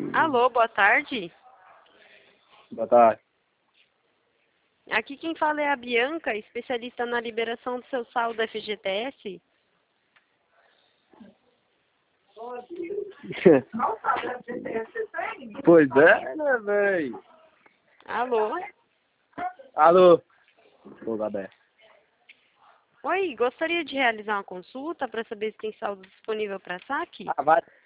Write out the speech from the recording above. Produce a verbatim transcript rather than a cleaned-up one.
Alô, boa tarde. Boa tarde. Aqui quem fala é a Bianca, especialista na liberação do seu saldo F G T S. Pois é, né, véi? Alô? Alô? Fogo aberto. Oi, gostaria de realizar uma consulta para saber se tem saldo disponível para saque? Ah, vai.